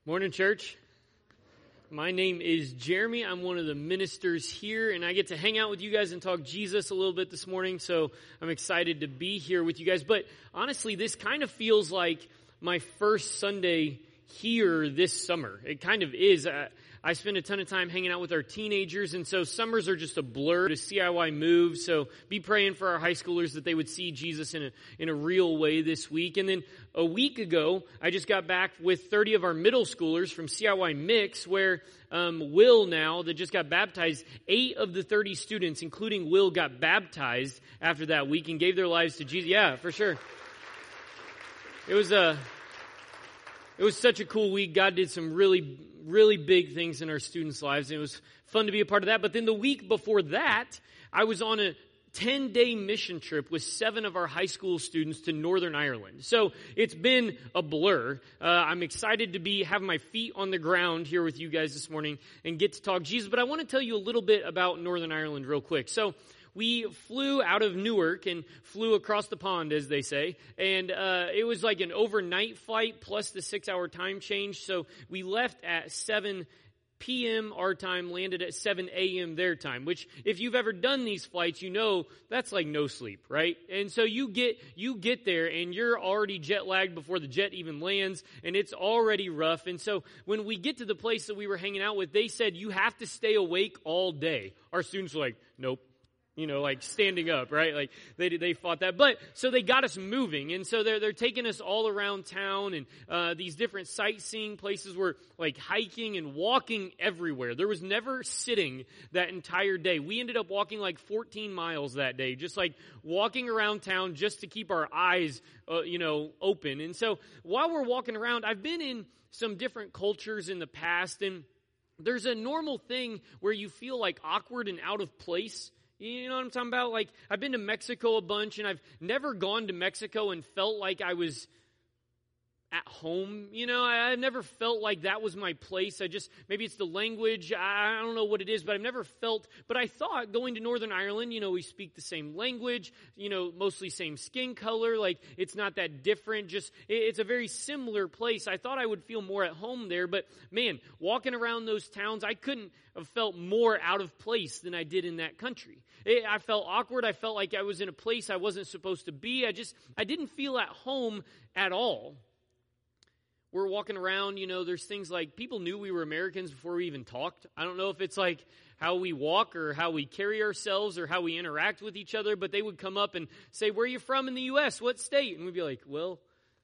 Morning, church. My name is Jeremy. I'm one of the ministers here, and I get to hang out with you guys and talk Jesus a little bit this morning, so I'm excited to be here with you guys. But honestly, this kind of feels like my first Sunday here this summer. It kind of is. I spend a ton of time hanging out with our teenagers, and so summers are just a blur to CIY move. So be praying for our high schoolers that they would see Jesus in a real way this week. And then a week ago, I just got back with 30 of our middle schoolers from CIY Mix, where Will now, that just got baptized, 8 of the 30 students, including Will, got baptized after that week and gave their lives to Jesus. Yeah, for sure. It was such a cool week. God did some really big things in our students' lives, and it was fun to be a part of that. But then the week before that, I was on a 10-day mission trip with 7 of our high school students to Northern Ireland. So it's been a blur. I'm excited to have my feet on the ground here with you guys this morning and get to talk Jesus. But I want to tell you a little bit about Northern Ireland real quick. So we flew out of Newark and flew across the pond, as they say, and it was like an overnight flight plus the 6-hour time change. So we left at 7 p.m. our time, landed at 7 a.m. their time, which if you've ever done these flights, you know that's like no sleep, right? And so you get there and you're already jet lagged before the jet even lands, and it's already rough. And so when we get to the place that we were hanging out with, they said, you have to stay awake all day. Our students were like, nope. Like standing up, right? Like they fought that. But so they got us moving. And so they're taking us all around town, and these different sightseeing places were like hiking and walking everywhere. There was never sitting that entire day. We ended up walking like 14 miles that day, just like walking around town just to keep our eyes, open. And so while we're walking around, I've been in some different cultures in the past, and there's a normal thing where you feel like awkward and out of place. You know what I'm talking about? Like, I've been to Mexico a bunch, and I've never gone to Mexico and felt like I was at home. I never felt like that was my place. Maybe it's the language. I don't know what it is, but I've never felt. But I thought going to Northern Ireland, we speak the same language, mostly same skin color. Like, it's not that different. It's a very similar place. I thought I would feel more at home there, but man, walking around those towns, I couldn't have felt more out of place than I did in that country. I felt awkward. I felt like I was in a place I wasn't supposed to be. I didn't feel at home at all. We're walking around, there's things like people knew we were Americans before we even talked. I don't know if it's like how we walk or how we carry ourselves or how we interact with each other, but they would come up and say, where are you from in the U.S.? What state? And we'd be like, well,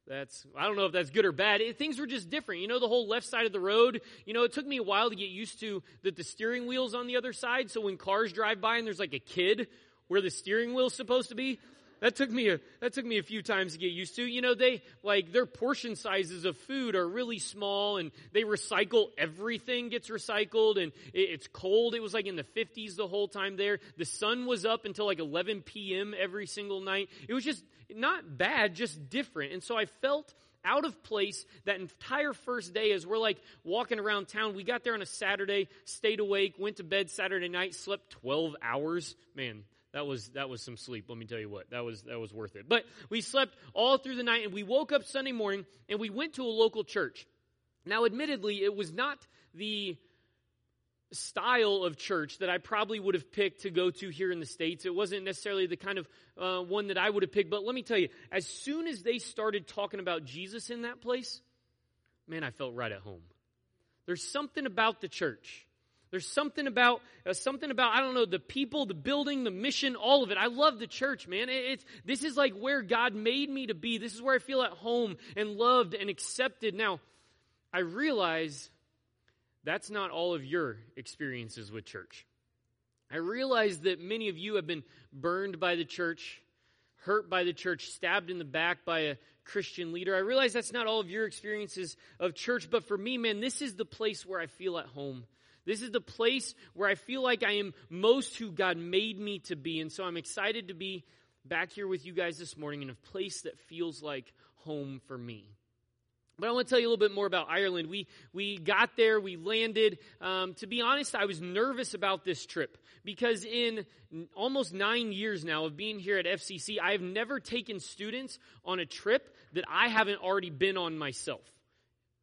I don't know if that's good or bad. Things were just different. The whole left side of the road, it took me a while to get used to that the steering wheel's on the other side. So when cars drive by and there's like a kid where the steering wheel's supposed to be, that took me a few times to get used to. Their portion sizes of food are really small, and they recycle. Everything gets recycled, and it's cold. It was like in the 50s the whole time there. The sun was up until like 11 p.m. every single night. It was just not bad, just different. And so I felt out of place that entire first day as we're like walking around town. We got there on a Saturday, stayed awake, went to bed Saturday night, slept 12 hours. Man, that was some sleep, let me tell you what. That was worth it. But we slept all through the night, and we woke up Sunday morning, and we went to a local church. Now, admittedly, it was not the style of church that I probably would have picked to go to here in the States. It wasn't necessarily the kind of one that I would have picked. But let me tell you, as soon as they started talking about Jesus in that place, man, I felt right at home. There's something about the church. There's something about, I don't know, the people, the building, the mission, all of it. I love the church, man. This is like where God made me to be. This is where I feel at home and loved and accepted. Now, I realize that's not all of your experiences with church. I realize that many of you have been burned by the church, hurt by the church, stabbed in the back by a Christian leader. I realize that's not all of your experiences of church, but for me, man, this is the place where I feel at home. This is the place where I feel like I am most who God made me to be. And so I'm excited to be back here with you guys this morning in a place that feels like home for me. But I want to tell you a little bit more about Ireland. We got there, we landed. To be honest, I was nervous about this trip because in almost 9 years now of being here at FCC, I have never taken students on a trip that I haven't already been on myself.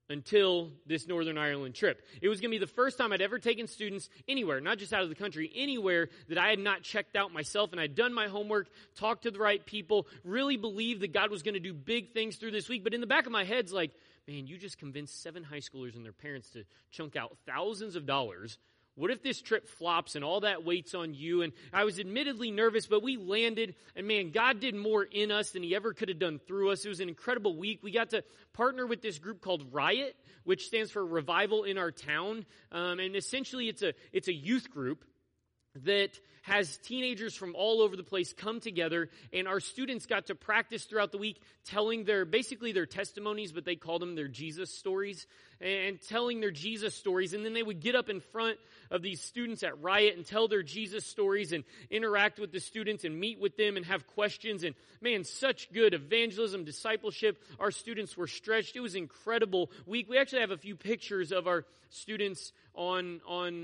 until this Northern Ireland trip. It was going to be the first time I'd ever taken students anywhere, not just out of the country, anywhere that I had not checked out myself, and I'd done my homework, talked to the right people, really believed that God was going to do big things through this week. But in the back of my head's like, man, you just convinced 7 high schoolers and their parents to chunk out thousands of dollars. What if this trip flops and all that weight's on you? And I was admittedly nervous, but we landed, and man, God did more in us than he ever could have done through us. It was an incredible week. We got to partner with this group called Riot, which stands for Revival in Our Town. And essentially it's a youth group that has teenagers from all over the place come together, and our students got to practice throughout the week telling their testimonies, but they called them their Jesus stories, and telling their Jesus stories. And then they would get up in front of these students at Riot and tell their Jesus stories and interact with the students and meet with them and have questions. And man, such good evangelism, discipleship. Our students were stretched. It was an incredible week. We actually have a few pictures of our students on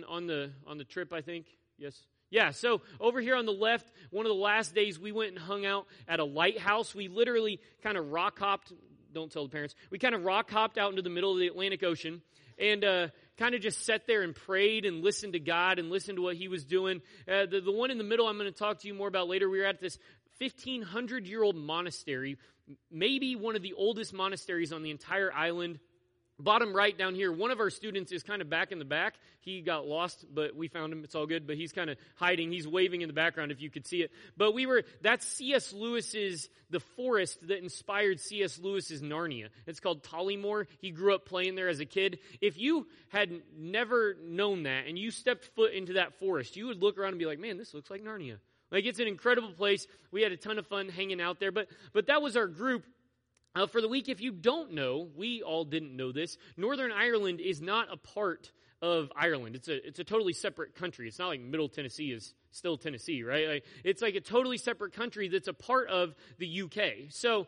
the trip, I think. Yes. Yeah, so over here on the left, one of the last days we went and hung out at a lighthouse. We literally kind of rock hopped, don't tell the parents, we kind of rock hopped out into the middle of the Atlantic Ocean and kind of just sat there and prayed and listened to God and listened to what he was doing. The one in the middle I'm going to talk to you more about later. We were at this 1,500-year-old monastery, maybe one of the oldest monasteries on the entire island. Bottom right down here, one of our students is kind of back in the back. He got lost, but we found him. It's all good, but he's kind of hiding. He's waving in the background if you could see it. But that's C.S. Lewis's, the forest that inspired C.S. Lewis's Narnia. It's called Tollymore. He grew up playing there as a kid. If you had never known that and you stepped foot into that forest, you would look around and be like, man, this looks like Narnia. Like, it's an incredible place. We had a ton of fun hanging out there, but that was our group. For the week, if you don't know, we all didn't know this, Northern Ireland is not a part of Ireland. It's a totally separate country. It's not like Middle Tennessee is still Tennessee, right? Like, it's like a totally separate country that's a part of the UK. So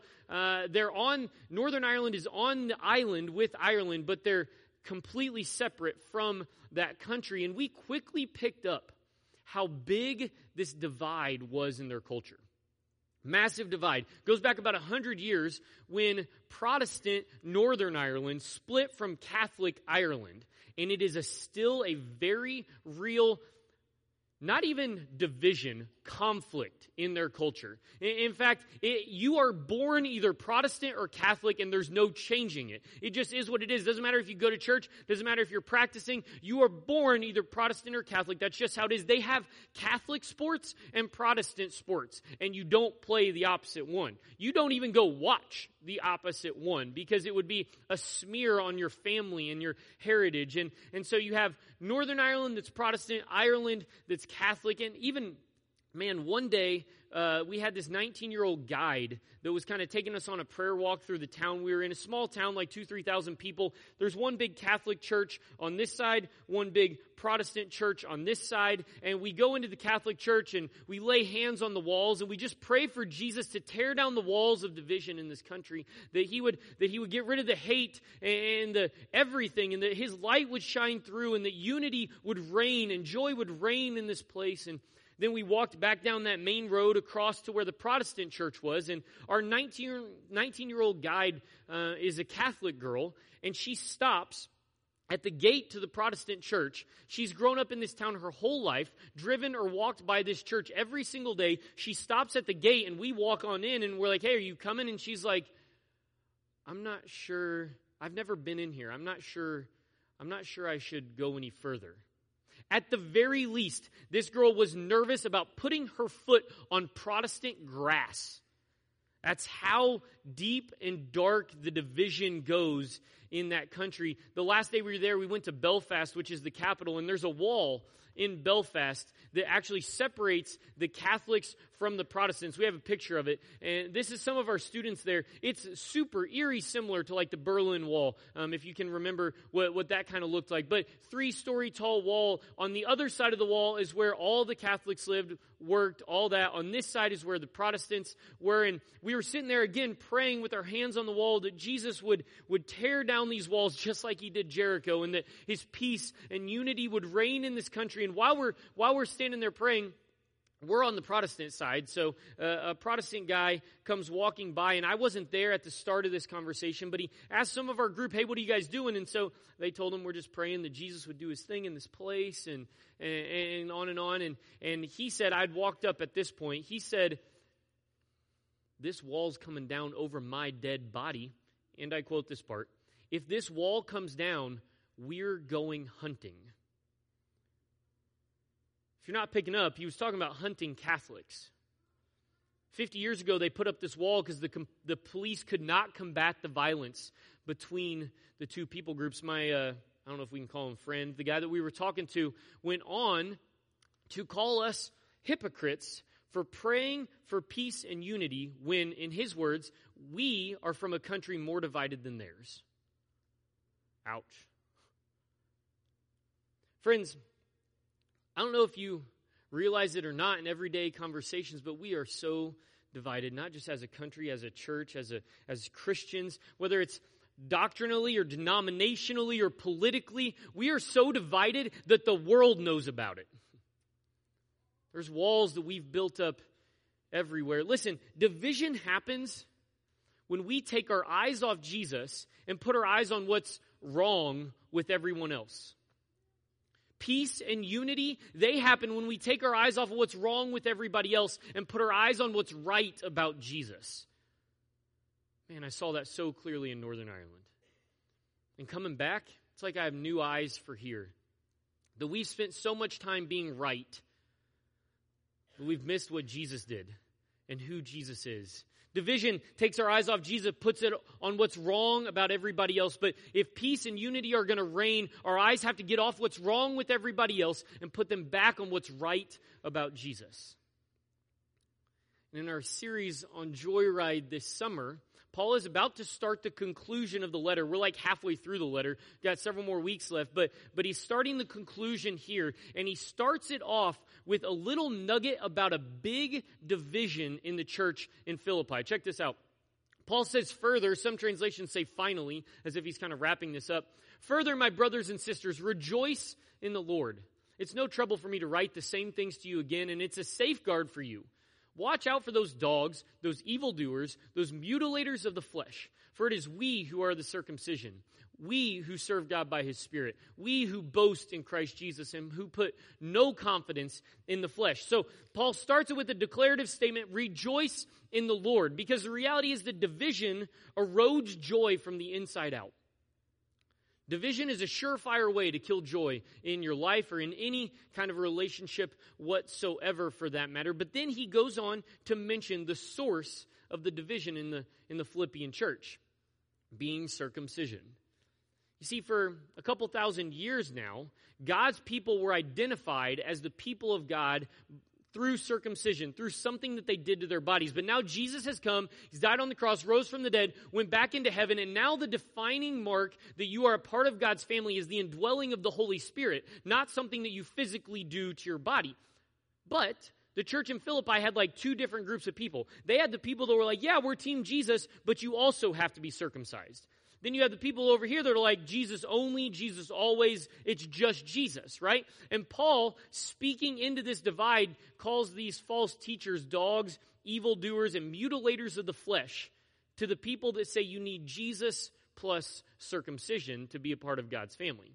Northern Ireland is on the island with Ireland, but they're completely separate from that country. And we quickly picked up how big this divide was in their culture. Massive divide. Goes back about 100 years when Protestant Northern Ireland split from Catholic Ireland. And it is still a very real, not even division, conflict in their culture. In fact, you are born either Protestant or Catholic, and there's no changing it. It just is what it is. Doesn't matter if you go to church. Doesn't matter if you're practicing. You are born either Protestant or Catholic. That's just how it is. They have Catholic sports and Protestant sports, and you don't play the opposite one. You don't even go watch the opposite one because it would be a smear on your family and your heritage. And so you have Northern Ireland that's Protestant, Ireland that's Catholic, and even, man, one day we had this 19-year-old guide that was kind of taking us on a prayer walk through the town. We were in a small town, like 2,000-3,000 people. There's one big Catholic church on this side, one big Protestant church on this side. And we go into the Catholic church and we lay hands on the walls and we just pray for Jesus to tear down the walls of division in this country, that he would get rid of the hate and the everything, and that his light would shine through, and that unity would reign and joy would reign in this place. And then we walked back down that main road across to where the Protestant church was, and our 19-year-old guide is a Catholic girl, and she stops at the gate to the Protestant church. She's grown up in this town her whole life, driven or walked by this church every single day. She stops at the gate, and we walk on in, and we're like, hey, are you coming? And she's like, I'm not sure. I've never been in here. I'm not sure I should go any further. At the very least, this girl was nervous about putting her foot on Protestant grass. That's how deep and dark the division goes in that country. The last day we were there, we went to Belfast, which is the capital, and there's a wall in Belfast that actually separates the Catholics from the Protestants. We have a picture of it, and this is some of our students there. It's super eerie similar to like the Berlin Wall, if you can remember what that kind of looked like. But 3-story tall wall. On the other side of the wall is where all the Catholics lived, worked, all that. On this side is where the Protestants were, and we were sitting there again praying with our hands on the wall that Jesus would tear down these walls just like he did Jericho, and that his peace and unity would reign in this country. And while we're standing there praying, we're on the Protestant side, so a Protestant guy comes walking by, and I wasn't there at the start of this conversation, but he asked some of our group, hey, what are you guys doing? And so they told him we're just praying that Jesus would do his thing in this place, and on and on. And he said, I'd walked up at this point, he said, this wall's coming down over my dead body, and I quote this part, if this wall comes down, we're going hunting. If you're not picking up, he was talking about hunting Catholics. 50 years ago, they put up this wall because the police could not combat the violence between the two people groups. My, I don't know if we can call him friend, the guy that we were talking to, went on to call us hypocrites for praying for peace and unity when, in his words, we are from a country more divided than theirs. Ouch. Friends, I don't know if you realize it or not in everyday conversations, but we are so divided, not just as a country, as a church, as Christians, whether it's doctrinally or denominationally or politically, we are so divided that the world knows about it. There's walls that we've built up everywhere. Listen, division happens when we take our eyes off Jesus and put our eyes on what's wrong with everyone else. Peace and unity, they happen when we take our eyes off of what's wrong with everybody else and put our eyes on what's right about Jesus. Man, I saw that so clearly in Northern Ireland. And coming back, it's like I have new eyes for here. That we've spent so much time being right, but we've missed what Jesus did and who Jesus is. Division takes our eyes off Jesus, puts it on what's wrong about everybody else. But if peace and unity are going to reign, our eyes have to get off what's wrong with everybody else and put them back on what's right about Jesus. And in our series on Joyride this summer, Paul is about to start the conclusion of the letter. We're like halfway through the letter. Got several more weeks left, but he's starting the conclusion here, and he starts it off with a little nugget about a big division in the church in Philippi. Check this out. Paul says further, some translations say finally, as if he's kind of wrapping this up. Further, my brothers and sisters, rejoice in the Lord. It's no trouble for me to write the same things to you again, and it's a safeguard for you. Watch out for those dogs, those evildoers, those mutilators of the flesh. For it is we who are the circumcision, we who serve God by his Spirit, we who boast in Christ Jesus and who put no confidence in the flesh. So Paul starts it with a declarative statement, rejoice in the Lord, because the reality is that division erodes joy from the inside out. Division is a surefire way to kill joy in your life or in any kind of relationship whatsoever for that matter. But then he goes on to mention the source of the division in the Philippian church, being circumcision. You see, for a couple thousand years now, God's people were identified as the people of God through circumcision, through something that they did to their bodies. But now Jesus has come, he's died on the cross, rose from the dead, went back into heaven, and now the defining mark that you are a part of God's family is the indwelling of the Holy Spirit, not something that you physically do to your body. But the church in Philippi had like two different groups of people. They had the people that were like, yeah, we're team Jesus, but you also have to be circumcised. Then you have the people over here that are like, Jesus only, Jesus always, it's just Jesus, right? And Paul, speaking into this divide, calls these false teachers dogs, evildoers, and mutilators of the flesh to the people that say you need Jesus plus circumcision to be a part of God's family.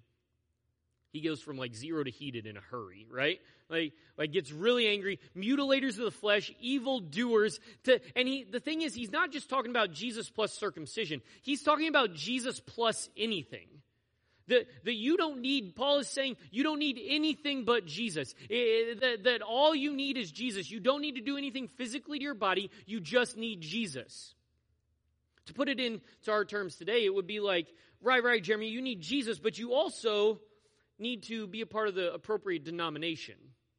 He goes from like zero to heated in a hurry, right? Like gets really angry. Mutilators of the flesh, evildoers. The thing is, he's not just talking about Jesus plus circumcision. He's talking about Jesus plus anything. That you don't need, Paul is saying, you don't need anything but Jesus. That all you need is Jesus. You don't need to do anything physically to your body. You just need Jesus. To put it into our terms today, it would be like, right, Jeremy, you need Jesus, but you also need to be a part of the appropriate denomination.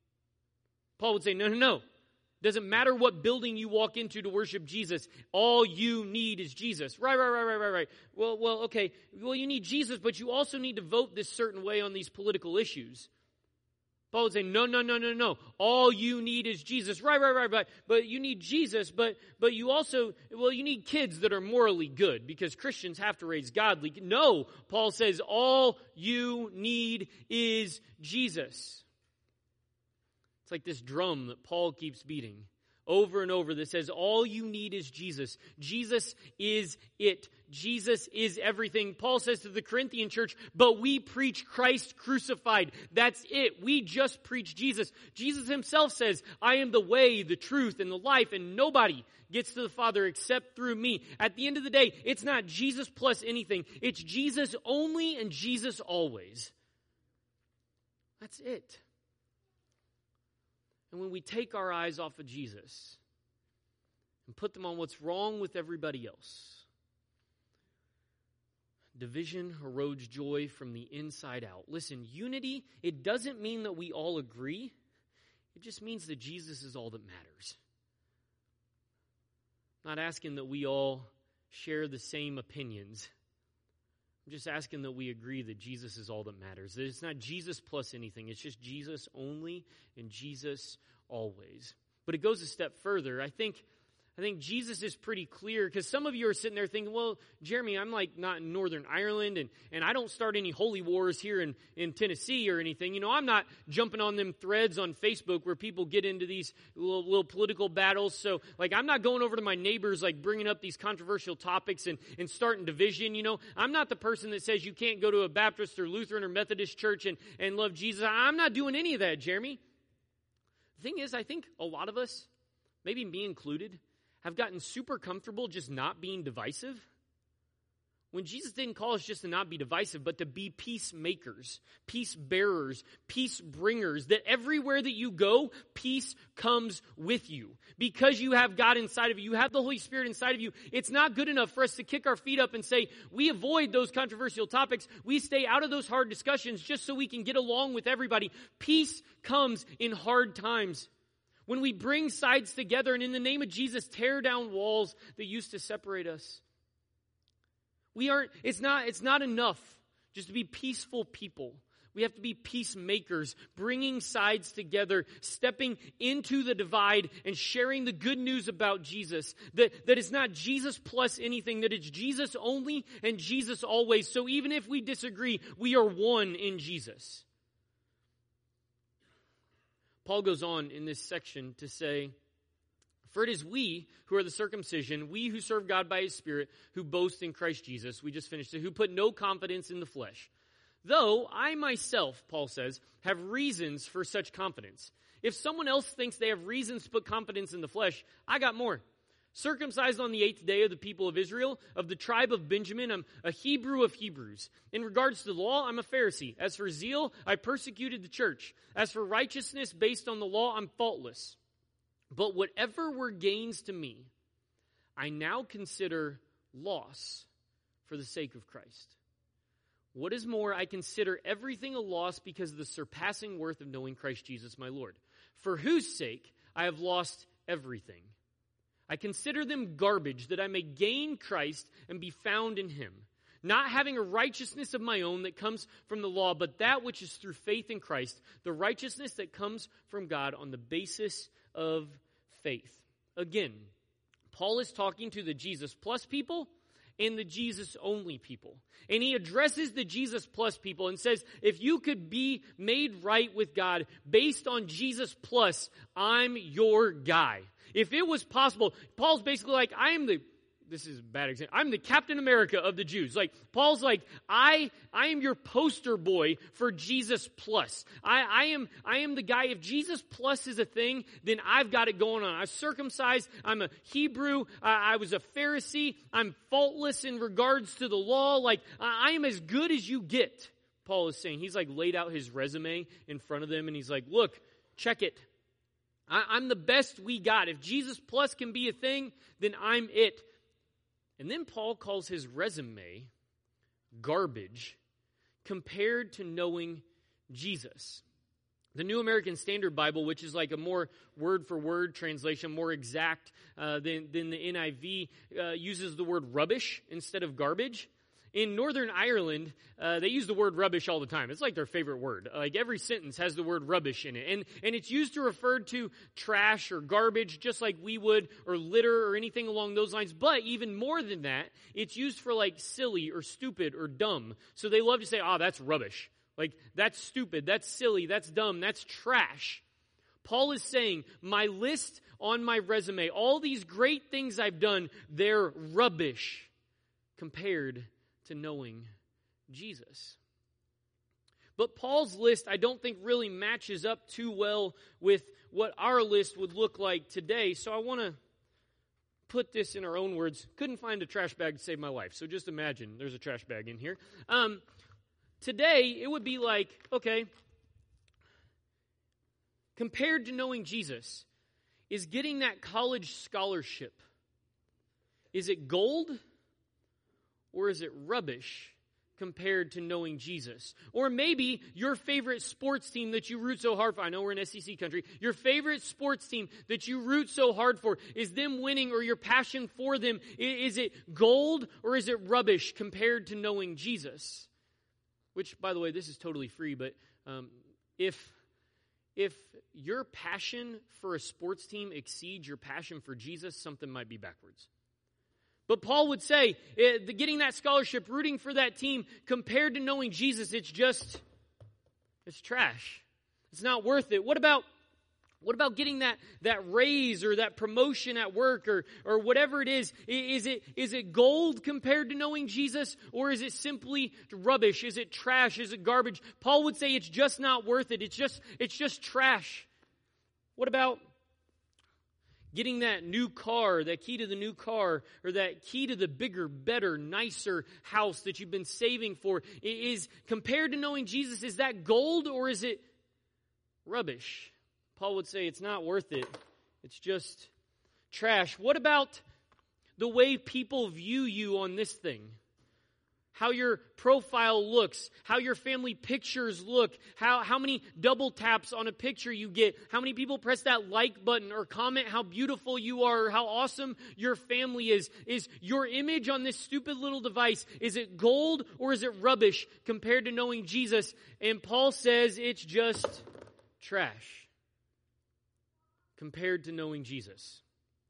Paul would say, no. Doesn't matter what building you walk into to worship Jesus. All you need is Jesus. Right. Well, okay. Well, you need Jesus, but you also need to vote this certain way on these political issues. Paul would say, no. All you need is Jesus. Right. But you need Jesus, but you also, you need kids that are morally good because Christians have to raise godly. No, Paul says, all you need is Jesus. It's like this drum that Paul keeps beating over and over that says all you need is Jesus. Jesus is it. Jesus is everything. Paul says to the Corinthian church, but we preach Christ crucified. That's it. We just preach Jesus. Jesus himself says, I am the way, the truth, and the life, and nobody gets to the Father except through me. At the end of the day, it's not Jesus plus anything. It's Jesus only and Jesus always. That's it. And when we take our eyes off of Jesus and put them on what's wrong with everybody else, division erodes joy from the inside out. Listen, unity, it doesn't mean that we all agree. It just means that Jesus is all that matters. I'm not asking that we all share the same opinions. I'm just asking that we agree that Jesus is all that matters. That it's not Jesus plus anything. It's just Jesus only and Jesus always. But it goes a step further. I think Jesus is pretty clear, because some of you are sitting there thinking, well, Jeremy, I'm like not in Northern Ireland, and I don't start any holy wars here in Tennessee or anything. You know, I'm not jumping on them threads on Facebook where people get into these little political battles. So, like, I'm not going over to my neighbors, like, bringing up these controversial topics and starting division, you know. I'm not the person that says you can't go to a Baptist or Lutheran or Methodist church and love Jesus. I'm not doing any of that, Jeremy. The thing is, I think a lot of us, maybe me included, have gotten super comfortable just not being divisive. When Jesus didn't call us just to not be divisive, but to be peacemakers, peace bearers, peace bringers, that everywhere that you go, peace comes with you. Because you have God inside of you, you have the Holy Spirit inside of you, it's not good enough for us to kick our feet up and say, we avoid those controversial topics, we stay out of those hard discussions just so we can get along with everybody. Peace comes in hard times. When we bring sides together and in the name of Jesus tear down walls that used to separate us. It's not enough just to be peaceful people. We have to be peacemakers, bringing sides together, stepping into the divide and sharing the good news about Jesus. That it's not Jesus plus anything, that it's Jesus only and Jesus always. So even if we disagree, we are one in Jesus. Paul goes on in this section to say, for it is we who are the circumcision, we who serve God by his Spirit, who boast in Christ Jesus. We just finished it. Who put no confidence in the flesh. Though I myself, Paul says, have reasons for such confidence. If someone else thinks they have reasons to put confidence in the flesh, I got more. Circumcised on the 8th day of the people of Israel, of the tribe of Benjamin, I'm a Hebrew of Hebrews. In regards to the law, I'm a Pharisee. As for zeal, I persecuted the church. As for righteousness based on the law, I'm faultless. But whatever were gains to me, I now consider loss for the sake of Christ. What is more, I consider everything a loss because of the surpassing worth of knowing Christ Jesus my Lord, for whose sake I have lost everything. I consider them garbage, that I may gain Christ and be found in him, not having a righteousness of my own that comes from the law, but that which is through faith in Christ, the righteousness that comes from God on the basis of faith. Again, Paul is talking to the Jesus plus people and the Jesus only people. And he addresses the Jesus plus people and says, if you could be made right with God based on Jesus plus, I'm your guy. If it was possible, Paul's basically like, this is a bad example, I'm the Captain America of the Jews. Like, Paul's like, I am your poster boy for Jesus plus. I am the guy. If Jesus plus is a thing, then I've got it going on. I'm circumcised. I'm a Hebrew. I was a Pharisee. I'm faultless in regards to the law. Like, I am as good as you get, Paul is saying. He's like laid out his resume in front of them and he's like, look, check it. I'm the best we got. If Jesus plus can be a thing, then I'm it. And then Paul calls his resume garbage compared to knowing Jesus. The New American Standard Bible, which is like a more word-for-word translation, more exact than the NIV, uses the word rubbish instead of garbage. In Northern Ireland, they use the word rubbish all the time. It's like their favorite word. Like every sentence has the word rubbish in it. And it's used to refer to trash or garbage, just like we would, or litter or anything along those lines. But even more than that, it's used for like silly or stupid or dumb. So they love to say, that's rubbish. Like, that's stupid, that's silly, that's dumb, that's trash. Paul is saying, my list on my resume, all these great things I've done, they're rubbish compared to knowing Jesus. But Paul's list, I don't think really matches up too well with what our list would look like today. So I want to put this in our own words. Couldn't find a trash bag to save my life. So just imagine there's a trash bag in here. Today, it would be like, okay, compared to knowing Jesus, is getting that college scholarship, is it gold or is it rubbish compared to knowing Jesus? Or maybe your favorite sports team that you root so hard for, I know we're in SEC country, your favorite sports team that you root so hard for, is them winning or your passion for them, is it gold or is it rubbish compared to knowing Jesus? Which, by the way, this is totally free, but if your passion for a sports team exceeds your passion for Jesus, something might be backwards. But Paul would say, getting that scholarship, rooting for that team, compared to knowing Jesus, it's trash. It's not worth it. What about getting that raise or that promotion at work or whatever it is? Is it gold compared to knowing Jesus, or is it simply rubbish? Is it trash? Is it garbage? Paul would say it's just not worth it. It's just trash. What about getting that new car, that key to the new car, or that key to the bigger, better, nicer house that you've been saving for? Is compared to knowing Jesus, is that gold or is it rubbish? Paul would say it's not worth it. It's just trash. What about the way people view you on this thing? How your profile looks, how your family pictures look, how many double taps on a picture you get, how many people press that like button or comment how beautiful you are or how awesome your family is. Is your image on this stupid little device, is it gold or is it rubbish compared to knowing Jesus? And Paul says it's just trash compared to knowing Jesus.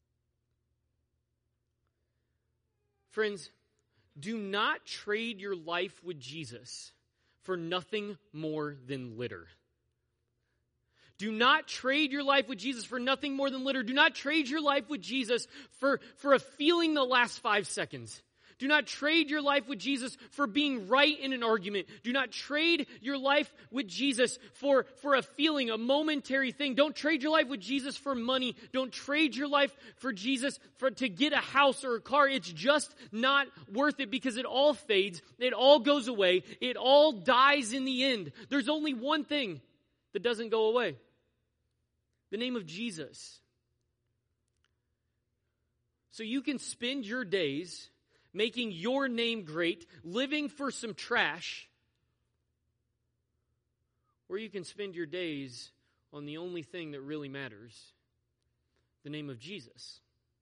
Friends, do not trade your life with Jesus for nothing more than litter. Do not trade your life with Jesus for nothing more than litter. Do not trade your life with Jesus for a feeling that lasts 5 seconds. Do not trade your life with Jesus for being right in an argument. Do not trade your life with Jesus for a feeling, a momentary thing. Don't trade your life with Jesus for money. Don't trade your life for Jesus to get a house or a car. It's just not worth it because it all fades. It all goes away. It all dies in the end. There's only one thing that doesn't go away. The name of Jesus. So you can spend your days making your name great, living for some trash, or you can spend your days on the only thing that really matters, the name of Jesus.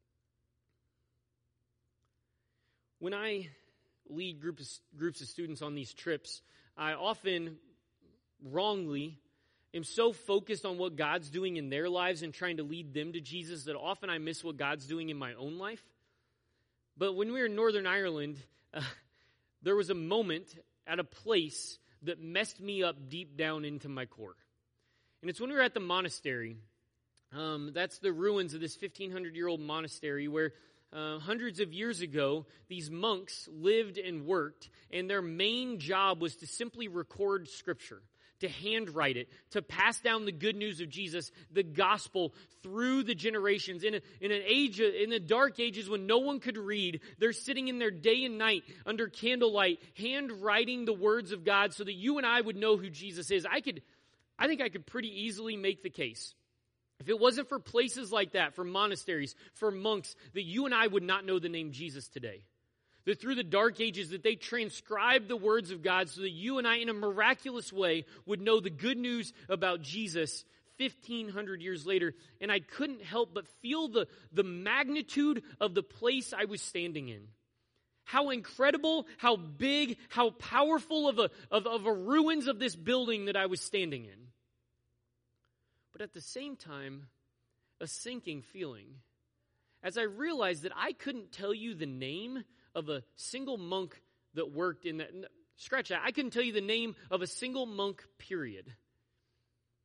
When I lead groups of students on these trips, I often wrongly am so focused on what God's doing in their lives and trying to lead them to Jesus that often I miss what God's doing in my own life. But when we were in Northern Ireland, there was a moment at a place that messed me up deep down into my core. And it's when we were at the monastery. That's the ruins of this 1,500-year-old monastery where hundreds of years ago, these monks lived and worked, and their main job was to simply record Scripture, to handwrite it, to pass down the good news of Jesus, the gospel, through the generations. In the dark ages when no one could read, they're sitting in there day and night under candlelight, handwriting the words of God so that you and I would know who Jesus is. I think I could pretty easily make the case, if it wasn't for places like that, for monasteries, for monks, that you and I would not know the name Jesus today. That through the dark ages that they transcribed the words of God so that you and I in a miraculous way would know the good news about Jesus 1,500 years later. And I couldn't help but feel the magnitude of the place I was standing in. How incredible, how big, how powerful of a ruins of this building that I was standing in. But at the same time, a sinking feeling. As I realized that I couldn't tell you the name of a single monk that worked in that. Scratch that. I couldn't tell you the name of a single monk, period.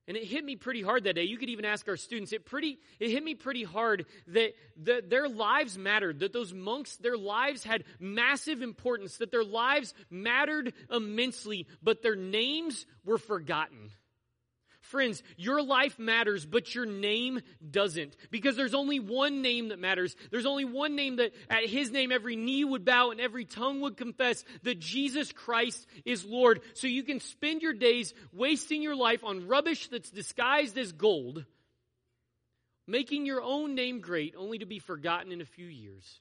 And it hit me pretty hard that day. You could even ask our students. It hit me pretty hard that their lives mattered, that those monks, their lives had massive importance, that their lives mattered immensely, but their names were forgotten. Friends, your life matters, but your name doesn't. Because there's only one name that matters. There's only one name that at His name every knee would bow and every tongue would confess that Jesus Christ is Lord. So you can spend your days wasting your life on rubbish that's disguised as gold, making your own name great, only to be forgotten in a few years.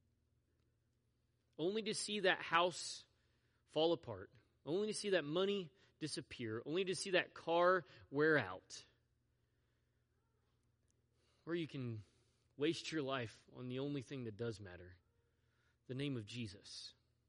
Only to see that house fall apart. Only to see that money disappear, only to see that car wear out. Or you can waste your life on the only thing that does matter, the name of Jesus.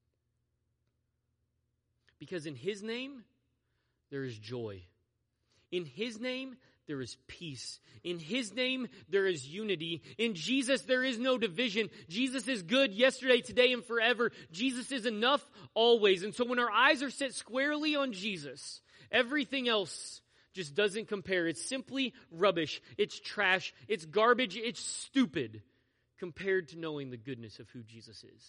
Because in His name, there is joy. In His name, there is peace. In His name, there is unity. In Jesus, there is no division. Jesus is good yesterday, today, and forever. Jesus is enough always. And so when our eyes are set squarely on Jesus, everything else just doesn't compare. It's simply rubbish. It's trash. It's garbage. It's stupid compared to knowing the goodness of who Jesus is.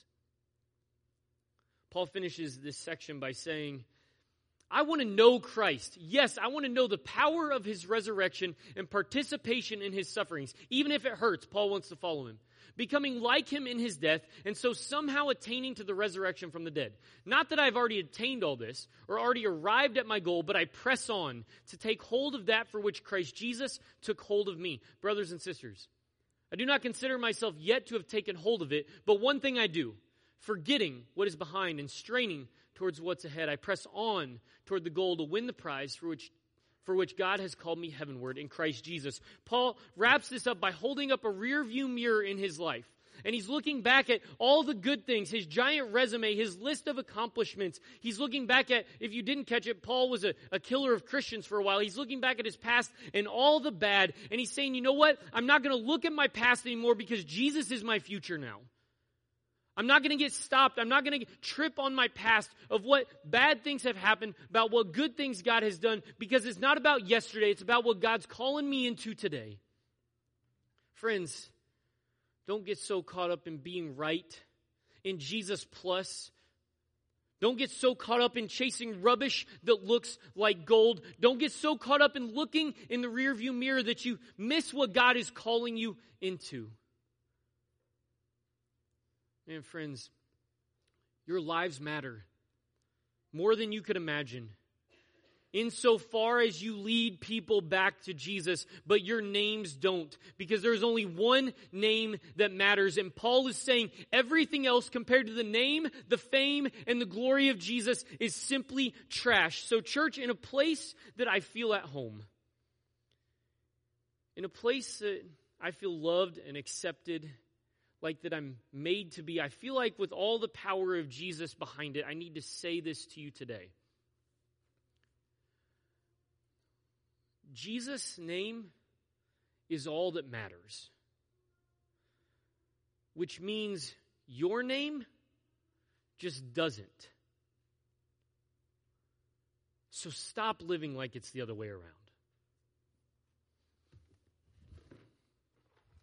Paul finishes this section by saying, I want to know Christ. Yes, I want to know the power of His resurrection and participation in His sufferings. Even if it hurts, Paul wants to follow Him. Becoming like Him in His death, and so somehow attaining to the resurrection from the dead. Not that I've already attained all this, or already arrived at my goal, but I press on to take hold of that for which Christ Jesus took hold of me. Brothers and sisters, I do not consider myself yet to have taken hold of it, but one thing I do, forgetting what is behind and straining towards what's ahead, I press on toward the goal to win the prize for which God has called me heavenward in Christ Jesus. Paul wraps this up by holding up a rear view mirror in his life. And he's looking back at all the good things, his giant resume, his list of accomplishments. He's looking back at, if you didn't catch it, Paul was a killer of Christians for a while. He's looking back at his past and all the bad. And he's saying, you know what? I'm not going to look at my past anymore because Jesus is my future now. I'm not going to get stopped. I'm not going to trip on my past of what bad things have happened, about what good things God has done, because it's not about yesterday. It's about what God's calling me into today. Friends, don't get so caught up in being right, in Jesus plus. Don't get so caught up in chasing rubbish that looks like gold. Don't get so caught up in looking in the rearview mirror that you miss what God is calling you into. Man, friends, your lives matter more than you could imagine. Insofar as you lead people back to Jesus, but your names don't, because there's only one name that matters. And Paul is saying everything else compared to the name, the fame, and the glory of Jesus is simply trash. So church, in a place that I feel at home, in a place that I feel loved and accepted, like that I'm made to be, I feel like with all the power of Jesus behind it, I need to say this to you today. Jesus' name is all that matters. Which means your name just doesn't. So stop living like it's the other way around.